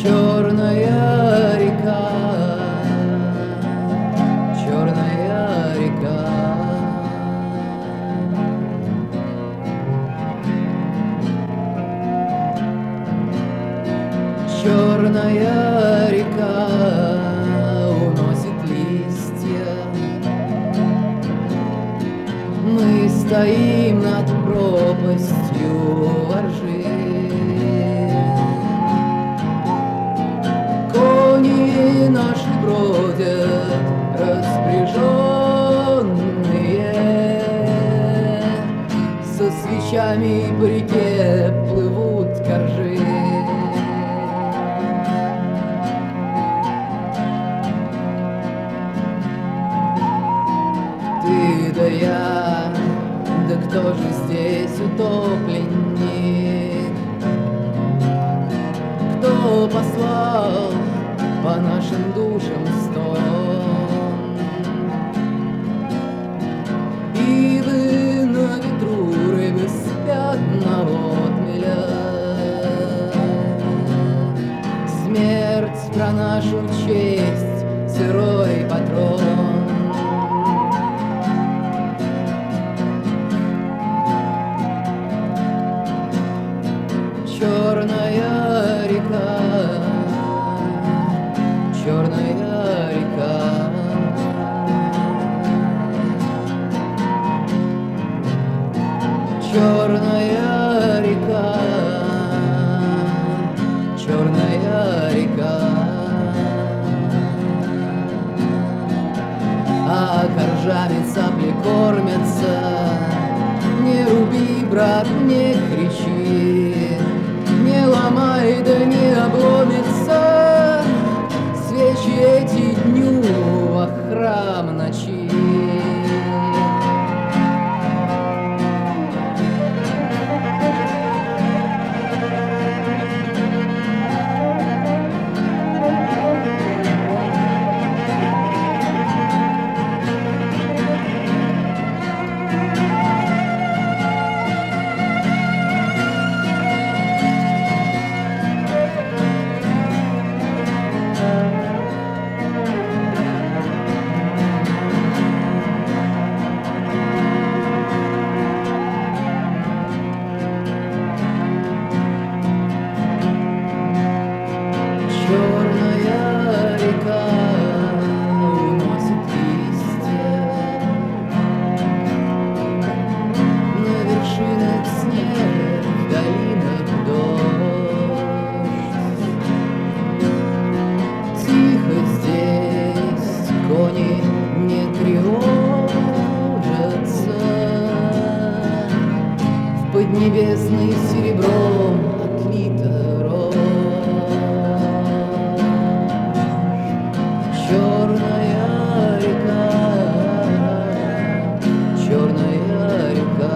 Черная река, черная река. Черная река уносит листья. Мы стоим над пропастью воржи. Кони наши бродят распряженные, со свечами по реке плывут коржи. Ты да я, да кто же здесь утопленник? Кто послал по нашим душам стон? Ивы на ветру, рыбы спят на отмелях. Смерть про нашу честь, сырой патрон. Черная река, черная река. Черная река, черная река. А коржами цапли кормятся. Не руби, брат, не кричи, не ломай, да не обломится. Свечи эти дню, а храм ночи. Черная река уносит листья. На вершинах снег, в долинах дождь. Тихо здесь кони не тревожатся. В поднебесный серебром отлита рожь. Черная река, черная река.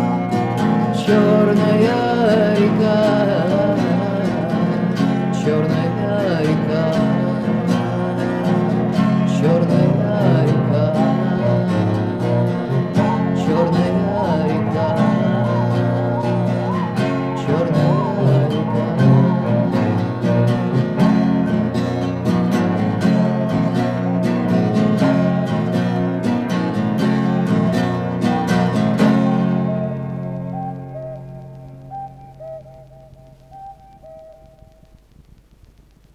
Черная река, черная